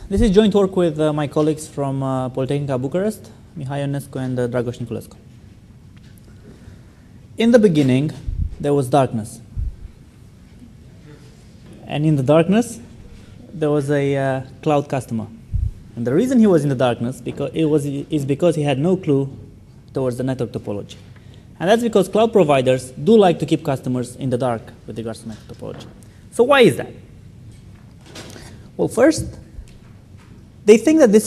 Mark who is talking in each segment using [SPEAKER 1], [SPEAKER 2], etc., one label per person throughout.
[SPEAKER 1] This is joint work with my colleagues from Politehnica Bucharest, Mihai Ionescu and Dragoș Niculescu. In the beginning, there was darkness. And in the darkness, there was a cloud customer. And the reason he was in the darkness is because he had no clue towards the network topology. And that's because cloud providers do like to keep customers in the dark with regards to network topology. So why is that? Well, first, they think that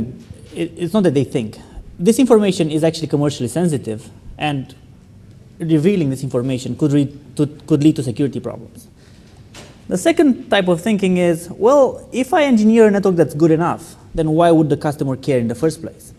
[SPEAKER 1] it's not that they think. This information is actually commercially sensitive, and revealing this information could lead to security problems. The second type of thinking is, well, if I engineer a network that's good enough, then why would the customer care in the first place?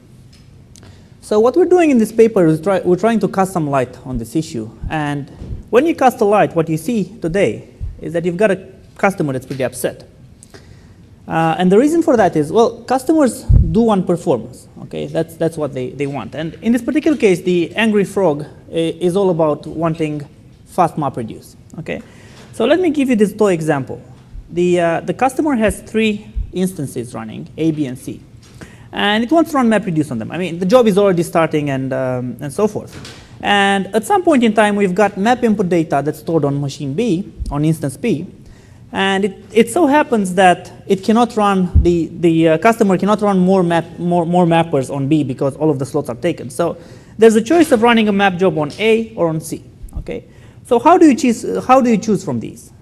[SPEAKER 1] So what we're doing in this paper is we're trying to cast some light on this issue. And when you cast a light, what you see today is that you've got a customer that's pretty upset. And the reason for that is, well, customers do want performance. Okay, that's what they want. And in this particular case, the angry frog is all about wanting fast MapReduce. Okay, so let me give you this toy example. The customer has 3 instances running, A, B, and C. And it wants to run MapReduce on them. I mean, the job is already starting and so forth. And at some point in time, we've got map input data that's stored on machine B, on instance B. And it so happens that it cannot run, the customer cannot run more mappers on B because all of the slots are taken. So there's a choice of running a map job on A or on C. Okay? So how do you choose from these?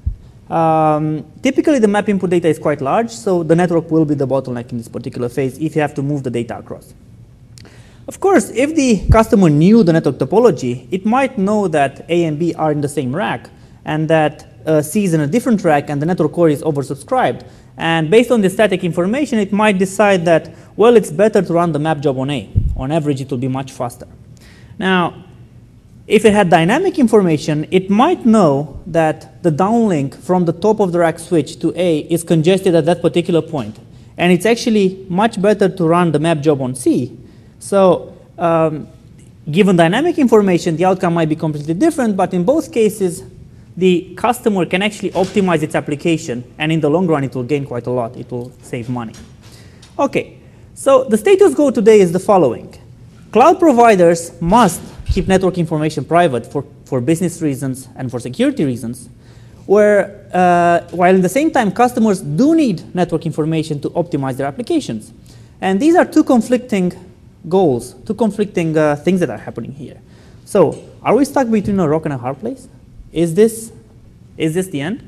[SPEAKER 1] Typically, the map input data is quite large, so the network will be the bottleneck in this particular phase if you have to move the data across. Of course, if the customer knew the network topology, it might know that A and B are in the same rack, and that C is in a different rack, and the network core is oversubscribed. And based on the static information, it might decide that, well, it's better to run the map job on A. On average, it will be much faster. Now, if it had dynamic information, it might know that the downlink from the top of the rack switch to A is congested at that particular point. And it's actually much better to run the map job on C. So given dynamic information, the outcome might be completely different, but in both cases, the customer can actually optimize its application, and in the long run, it will gain quite a lot. It will save money. Okay, so the status quo today is the following. Cloud providers must keep network information private for business reasons and for security reasons, while in the same time, customers do need network information to optimize their applications. And these are 2 conflicting goals, 2 conflicting things that are happening here. So are we stuck between a rock and a hard place? Is this the end?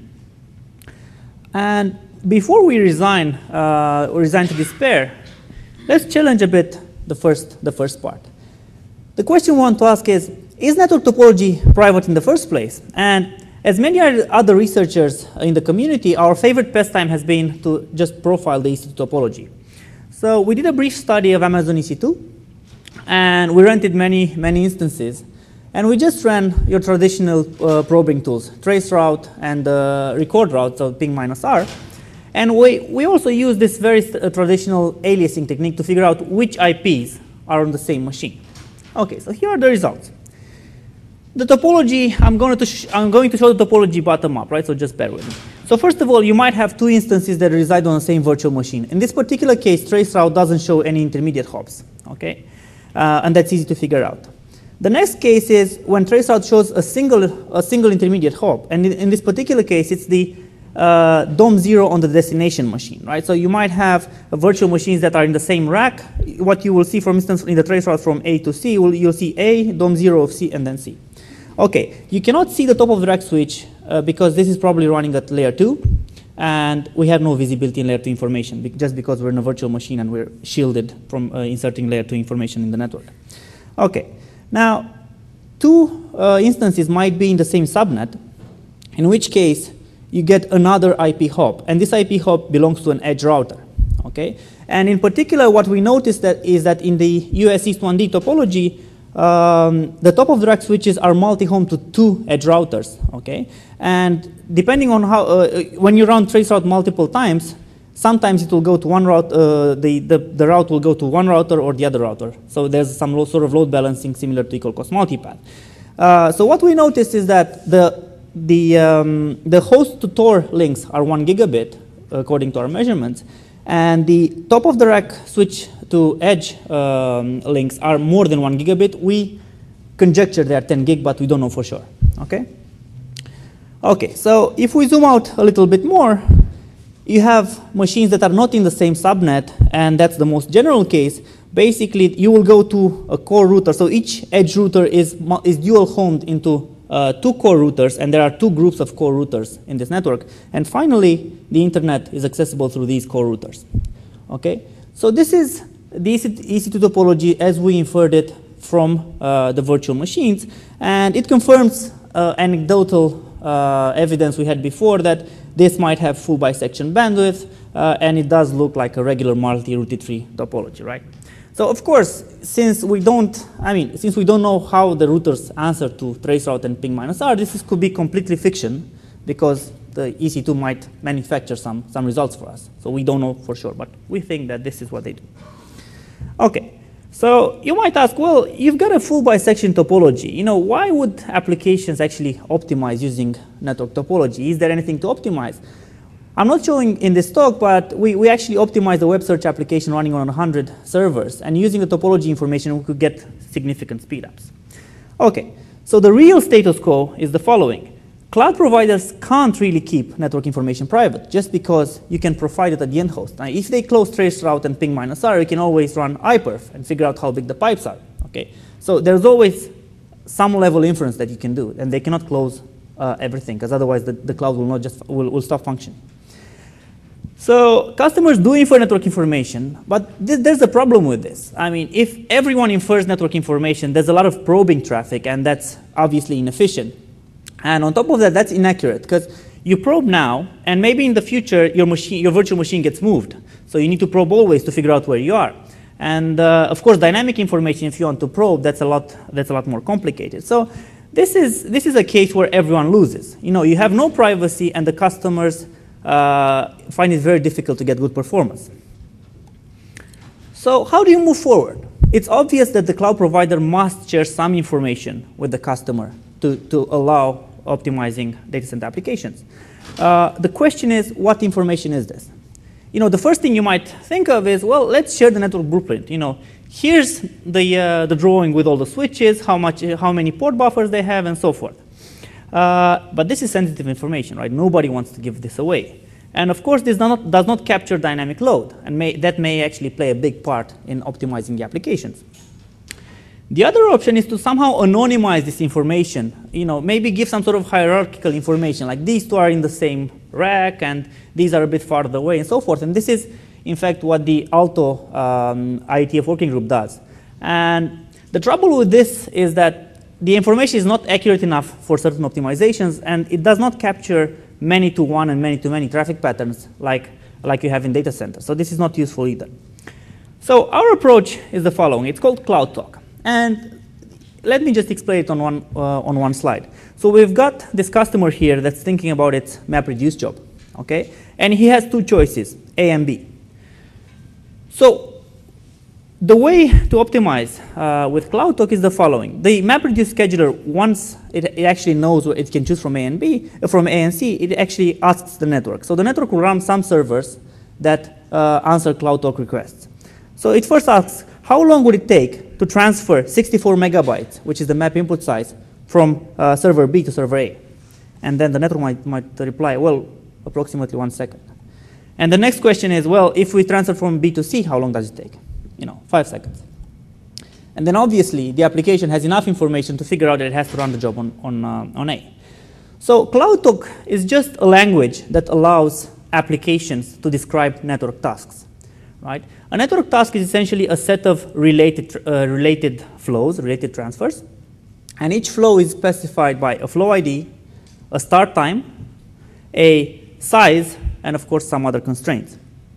[SPEAKER 1] And before we resign to despair, let's challenge a bit the first part. The question we want to ask is network topology private in the first place? And as many other researchers in the community, our favorite pastime has been to just profile the EC2 topology. So we did a brief study of Amazon EC2, and we rented many instances. And we just ran your traditional probing tools, traceroute and record route, so ping -r. And we also use this very traditional aliasing technique to figure out which IPs are on the same machine. Okay, so here are the results. The topology, I'm going to show the topology bottom up, right? So just bear with me. So first of all, you might have 2 instances that reside on the same virtual machine. In this particular case, traceroute doesn't show any intermediate hops, okay? And that's easy to figure out. The next case is when traceroute shows a single intermediate hop, and in this particular case, it's the DOM0 on the destination machine, right? So you might have virtual machines that are in the same rack. What you will see, for instance, in the traceroute from A to C, you'll see A, DOM0 of C, and then C. Okay, you cannot see the top of the rack switch because this is probably running at layer 2, and we have no visibility in layer 2 information just because we're in a virtual machine and we're shielded from inserting layer 2 information in the network. Okay. Now, 2 instances might be in the same subnet, in which case you get another IP hop, and this IP hop belongs to an edge router. Okay? And in particular, what we noticed is that in the US East 1D topology, the top of the rack switches are multi-home to 2 edge routers. Okay? And depending on how, when you run traceroute multiple times, sometimes it will go to one route, the route will go to one router or the other router. So there's some sort of load balancing similar to equal cost multipath. So what we noticed is that the host to Tor links are 1 gigabit according to our measurements, and the top of the rack switch to edge links are more than 1 gigabit. We conjecture they are 10 gig, but we don't know for sure. Okay. Okay. So if we zoom out a little bit more, you have machines that are not in the same subnet, and that's the most general case. Basically, you will go to a core router. So each edge router is dual homed into 2 core routers, and there are 2 groups of core routers in this network. And finally, the internet is accessible through these core routers. Okay, so this is the EC2 topology as we inferred it from the virtual machines, and it confirms anecdotal evidence we had before that this might have full bisection bandwidth, and it does look like a regular multi-rooted tree topology, right? So of course, since we don't know how the routers answer to traceroute and ping -r, this could be completely fiction because the EC2 might manufacture some results for us. So we don't know for sure, but we think that this is what they do. Okay, so you might ask, well, you've got a full bisection topology. You know, why would applications actually optimize using network topology? Is there anything to optimize? I'm not showing in this talk, but we actually optimized the web search application running on 100 servers, and using the topology information, we could get significant speedups. Okay, so the real status quo is the following. Cloud providers can't really keep network information private just because you can provide it at the end host. Now, if they close traceroute and ping -r, you can always run iperf and figure out how big the pipes are. Okay, so there's always some level inference that you can do, and they cannot close everything because otherwise the cloud will stop functioning. So customers do infer network information, but there's a problem with this. I mean, if everyone infers network information, there's a lot of probing traffic, and that's obviously inefficient. And on top of that, that's inaccurate because you probe now, and maybe in the future your virtual machine gets moved. So you need to probe always to figure out where you are. And of course, dynamic information, if you want to probe, that's a lot more complicated. So this is a case where everyone loses. You know, you have no privacy, and the customers find it very difficult to get good performance. So how do you move forward? It's obvious that the cloud provider must share some information with the customer to allow optimizing data center applications. The question is, what information is this? You know, the first thing you might think of is, well, let's share the network blueprint. You know, here's the drawing with all the switches, how many port buffers they have, and so forth. But this is sensitive information, right? Nobody wants to give this away. And of course, this does not capture dynamic load, and that may actually play a big part in optimizing the applications. The other option is to somehow anonymize this information. You know, maybe give some sort of hierarchical information, like these 2 are in the same rack, and these are a bit farther away, and so forth. And this is, in fact, what the Alto IETF working group does. And the trouble with this is that the information is not accurate enough for certain optimizations, and it does not capture many-to-one and many-to-many traffic patterns like you have in data centers. So this is not useful either. So our approach is the following. It's called CloudTalk. And let me just explain it on one slide. So we've got this customer here that's thinking about its MapReduce job, okay? And he has 2 choices, A and B. So the way to optimize with CloudTalk is the following. The MapReduce scheduler, once it actually knows what it can choose from A and C, it actually asks the network. So the network will run some servers that answer CloudTalk requests. So it first asks, how long would it take to transfer 64 megabytes, which is the map input size, from server B to server A? And then the network might reply, well, approximately 1 second. And the next question is, well, if we transfer from B to C, how long does it take? You know, 5 seconds. And then obviously, the application has enough information to figure out that it has to run the job on A. So CloudTalk is just a language that allows applications to describe network tasks, right? A network task is essentially a set of related flows, related transfers. And each flow is specified by a flow ID, a start time, a size, and of course, some other constraints.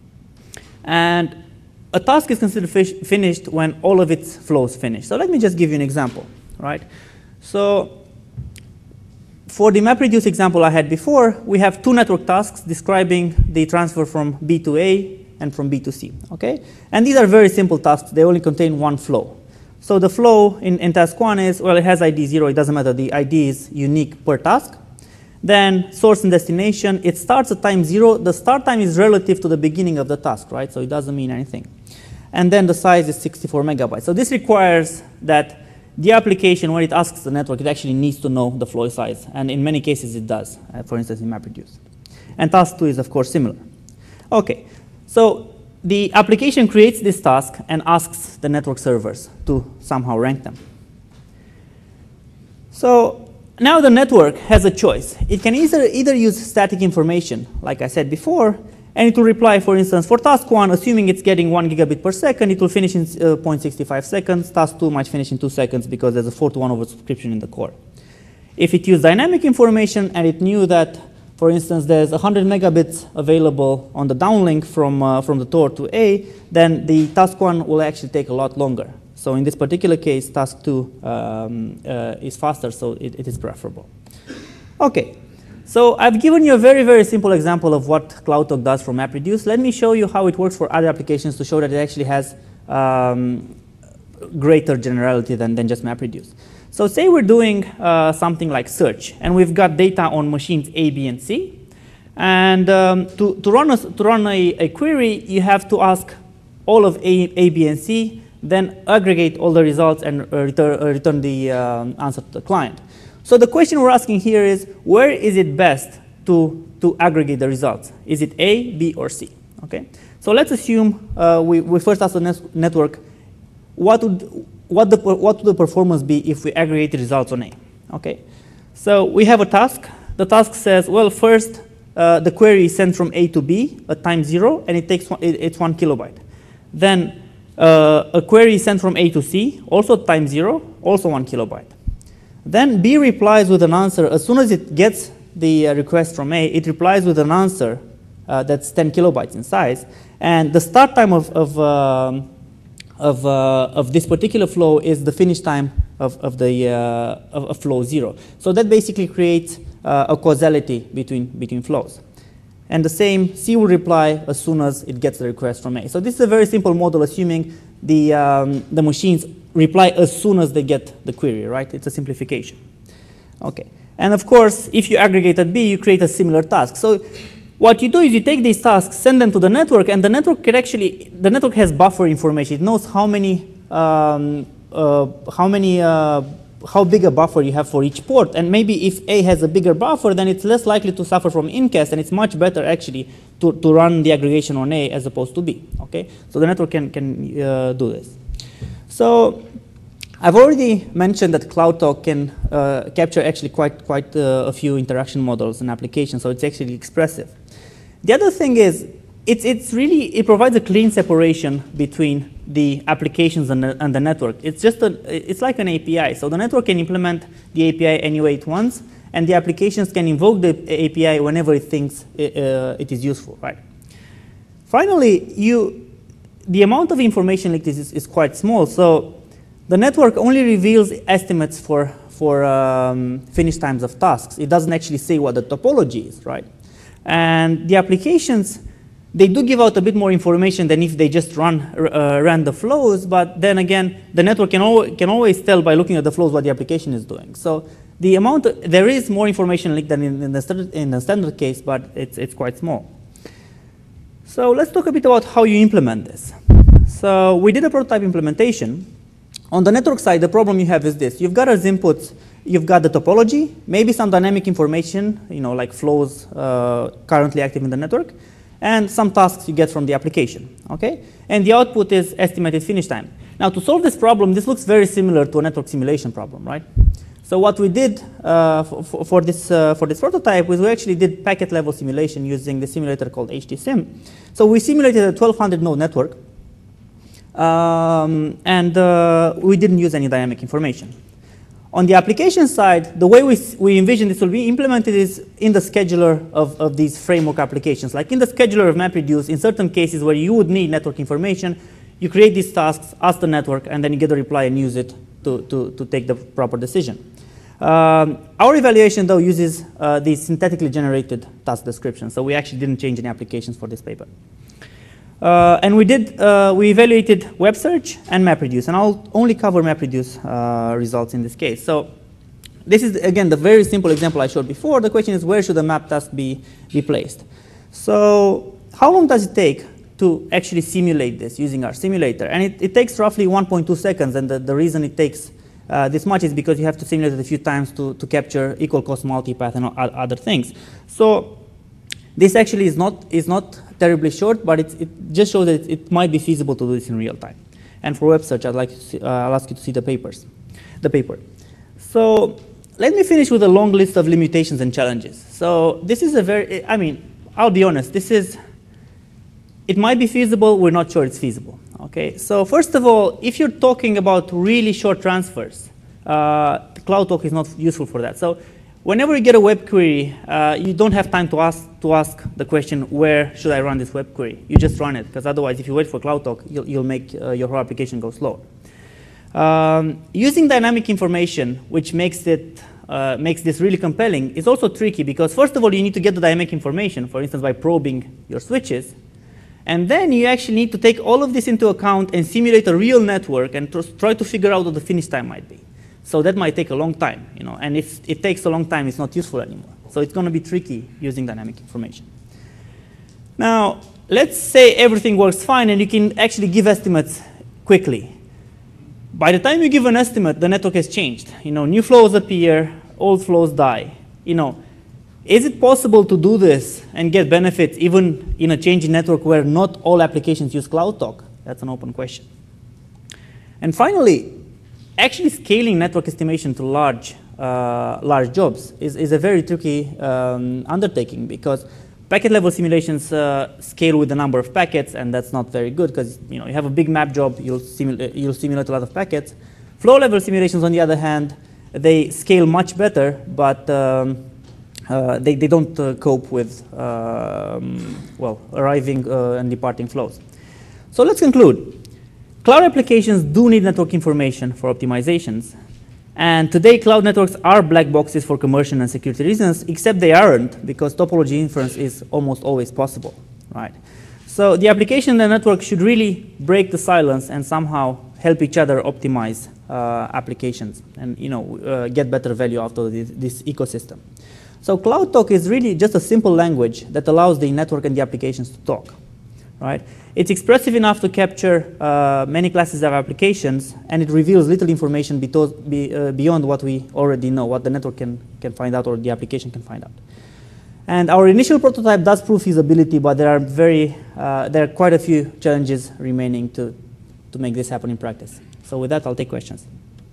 [SPEAKER 1] And a task is considered finished when all of its flows finish. So let me just give you an example, right? So for the MapReduce example I had before, we have 2 network tasks describing the transfer from B to A and from B to C, okay? And these are very simple tasks. They only contain 1 flow. So the flow in task 1 is, well, it has ID 0. It doesn't matter. The ID is unique per task. then source and destination. It starts at time 0. The start time is relative to the beginning of the task, right? So it doesn't mean anything. And then the size is 64 megabytes. So this requires that the application, when it asks the network, it actually needs to know the flow size. And in many cases, it does, for instance, in MapReduce. And task 2 is, of course, similar. OK, so the application creates this task and asks the network servers to somehow rank them. So now the network has a choice. It can either use static information, like I said before, and it will reply, for instance, for task 1, assuming it's getting 1 gigabit per second, it will finish in 0.65 seconds. Task 2 might finish in 2 seconds because there's a 4-to-1 oversubscription in the core. If it used dynamic information and it knew that, for instance, there's 100 megabits available on the downlink from the Tor to A, then the task 1 will actually take a lot longer. So in this particular case, task 2 is faster, so it is preferable. OK, so I've given you a very, very simple example of what CloudTalk does for MapReduce. Let me show you how it works for other applications to show that it actually has greater generality than just MapReduce. So say we're doing something like search, and we've got data on machines A, B, and C. And to run a query, you have to ask all of A, B, and C, then aggregate all the results and return the answer to the client. So the question we're asking here is, where is it best to aggregate the results? Is it A, B, or C? Okay. So let's assume we first ask the network, what would the performance be if we aggregate the results on A? Okay. So we have a task. The task says, well, first the query is sent from A to B at time 0, and it's 1 kilobyte. Then a query is sent from A to C, also at time 0, also 1 kilobyte. Then B replies with an answer. As soon as it gets the request from A, it replies with an answer that's 10 kilobytes in size. And the start time of this particular flow is the finish time of flow 0. So that basically creates a causality between flows. And the same, C will reply as soon as it gets the request from A. So this is a very simple model, assuming the machines reply as soon as they get the query, right? It's a simplification. Okay. And of course, if you aggregate at B, you create a similar task. So what you do is you take these tasks, send them to the network, and the network can actually, the network has buffer information. It knows how big a buffer you have for each port. And maybe if A has a bigger buffer, then it's less likely to suffer from incast, and it's much better actually to run the aggregation on A as opposed to B. Okay? So the network can do this. So I've already mentioned that CloudTalk can capture actually quite a few interaction models and applications, so it's actually expressive. The other thing is, it provides a clean separation between the applications and the network. It's like an API. So the network can implement the API any way it wants, and the applications can invoke the API whenever it thinks it is useful, right? Finally, the amount of information like this is quite small. So the network only reveals estimates for finish times of tasks. It doesn't actually say what the topology is, right? And the applications, they do give out a bit more information than if they just ran the flows, but then again, the network can always tell by looking at the flows what the application is doing. So there is more information leaked than in the standard case, but it's quite small. So let's talk a bit about how you implement this. So we did a prototype implementation. On the network side, the problem you have is this. You've got as inputs, you've got the topology, maybe some dynamic information, like flows currently active in the network, and some tasks you get from the application, okay? And the output is estimated finish time. Now, to solve this problem, this looks very similar to a network simulation problem, right? So what we did for this prototype was we actually did packet level simulation using the simulator called HTSim. So we simulated a 1200 node network, and we didn't use any dynamic information. On the application side, the way we envision this will be implemented is in the scheduler of these framework applications. Like in the scheduler of MapReduce, in certain cases where you would need network information, you create these tasks, ask the network, and then you get a reply and use it to take the proper decision. Our evaluation, though, uses the synthetically generated task description. So we actually didn't change any applications for this paper. And we evaluated web search and MapReduce, and I'll only cover MapReduce results in this case. So this is, again, the very simple example I showed before. The question is, where should the map task be placed? So how long does it take to actually simulate this using our simulator? And it takes roughly 1.2 seconds, and the reason it takes this much is because you have to simulate it a few times to capture equal cost multipath and other things. So this actually is not terribly short, but it just shows that it might be feasible to do this in real time. And for web search, I'll ask you to see the paper. So let me finish with a long list of limitations and challenges. So this is I'll be honest, it might be feasible, we're not sure it's feasible. Okay, so first of all, if you're talking about really short transfers, CloudTalk is not useful for that. So whenever you get a web query, you don't have time to ask the question, where should I run this web query? You just run it, because otherwise, if you wait for CloudTalk, you'll make your whole application go slow. Using dynamic information, which makes this really compelling, is also tricky, because first of all, you need to get the dynamic information, for instance, by probing your switches. And then you actually need to take all of this into account and simulate a real network and try to figure out what the finish time might be. So that might take a long time, and if it takes a long time, it's not useful anymore. So it's going to be tricky using dynamic information. Now, let's say everything works fine and you can actually give estimates quickly. By the time you give an estimate, the network has changed. New flows appear, old flows die. Is it possible to do this and get benefits even in a changing network where not all applications use CloudTalk? That's an open question. And finally, actually scaling network estimation to large jobs is a very tricky undertaking, because packet level simulations scale with the number of packets, and that's not very good, because you have a big map job, you'll simulate a lot of packets. Flow level simulations, on the other hand, they scale much better, but they don't cope with arriving and departing flows. So let's conclude. Cloud applications do need network information for optimizations. And today, cloud networks are black boxes for commercial and security reasons, except they aren't, because topology inference is almost always possible, right? So the application and the network should really break the silence and somehow help each other optimize applications and get better value out of this ecosystem. So CloudTalk is really just a simple language that allows the network and the applications to talk, right? It's expressive enough to capture many classes of applications, and it reveals little information beyond what we already know, what the network can find out or the application can find out. And our initial prototype does prove feasibility, but there are quite a few challenges remaining to make this happen in practice. So with that, I'll take questions.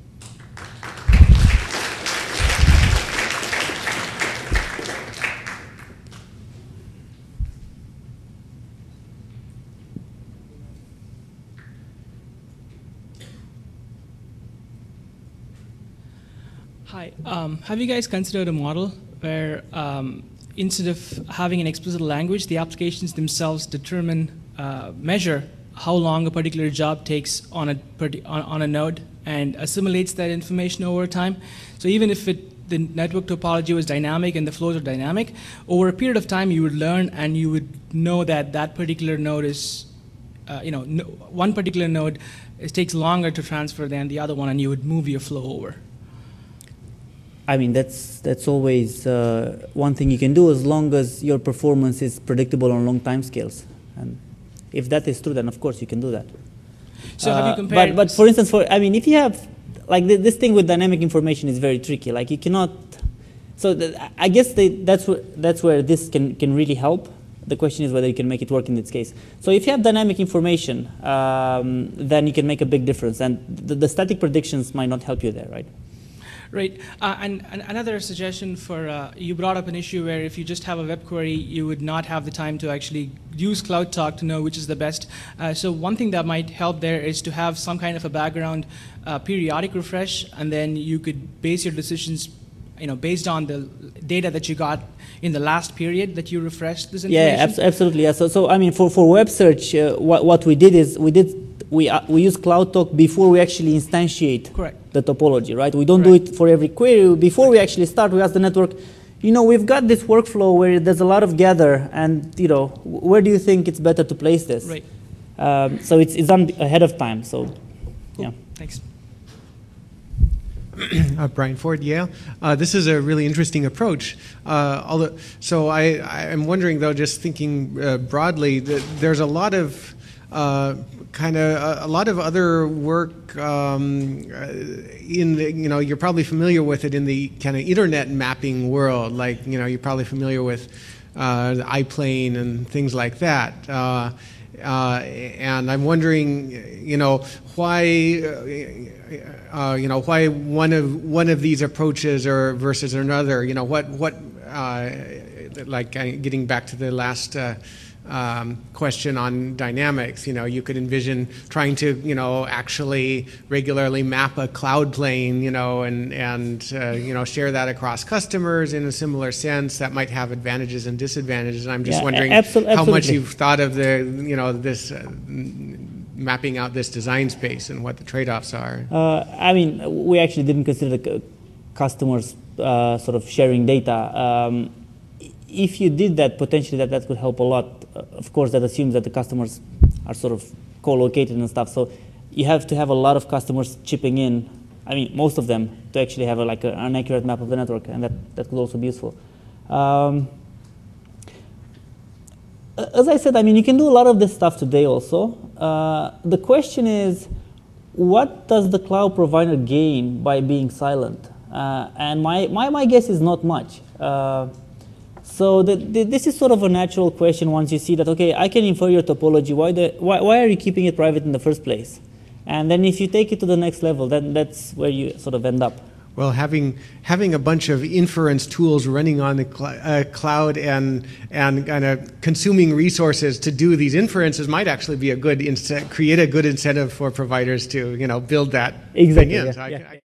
[SPEAKER 2] Hi. Have you guys considered a model where instead of having an explicit language, the applications themselves measure how long a particular job takes on a node and assimilates that information over time? So even if the network topology was dynamic and the flows are dynamic, over a period of time you would learn and you would know that particular node is, one particular node takes longer to transfer than the other one, and you would move your flow over.
[SPEAKER 1] I mean, that's always one thing you can do, as long as your performance is predictable on long time scales. And if that is true, then of course you can do that.
[SPEAKER 2] So have you compared?
[SPEAKER 1] But for instance, if you have, like this thing with dynamic information is very tricky. Like you cannot. So I guess that's where this can really help. The question is whether you can make it work in this case. So if you have dynamic information, then you can make a big difference, and the static predictions might not help you there, right?
[SPEAKER 2] Right, and another suggestion for, you brought up an issue where if you just have a web query, you would not have the time to actually use CloudTalk to know which is the best. So one thing that might help there is to have some kind of a background periodic refresh, and then you could base your decisions based on the data that you got in the last period that you refreshed this information.
[SPEAKER 1] Yeah, absolutely. Yeah. So I mean, for web search, what we did is we use CloudTalk before we actually instantiate the topology, right? We don't do it for every query. Before we actually start, we ask the network, we've got this workflow where there's a lot of gather, and where do you think it's better to place this?
[SPEAKER 2] Right.
[SPEAKER 1] So it's done ahead of time. So,
[SPEAKER 2] cool.
[SPEAKER 1] Yeah.
[SPEAKER 2] Thanks.
[SPEAKER 3] Brian Ford, Yale. This is a really interesting approach. So I'm wondering, though, just thinking broadly, that there's a lot of a lot of other work in the, you're probably familiar with it in the kind of internet mapping world. Like, you're probably familiar with the iPlane and things like that. And I'm wondering, why, why one of these approaches or versus another. Like getting back to the last question on dynamics. You could envision trying to, actually regularly map a cloud plane, and share that across customers in a similar sense. That might have advantages and disadvantages. And I'm just wondering how much you've thought of the, this mapping out this design space and what the trade-offs are.
[SPEAKER 1] I mean, we actually didn't consider the customers sort of sharing data. If you did that, potentially that could help a lot. Of course, that assumes that the customers are sort of co-located and stuff. So you have to have a lot of customers chipping in. I mean, most of them to actually have an accurate map of the network, and that could also be useful. As I said, I mean, you can do a lot of this stuff today also. The question is, what does the cloud provider gain by being silent? And my guess is not much. So this is sort of a natural question once you see that, okay, I can infer your topology. Why are you keeping it private in the first place? And then if you take it to the next level, then that's where you sort of end up.
[SPEAKER 3] Well, having a bunch of inference tools running on the cloud and kind of consuming resources to do these inferences might actually be create a good incentive for providers to build that thing in. So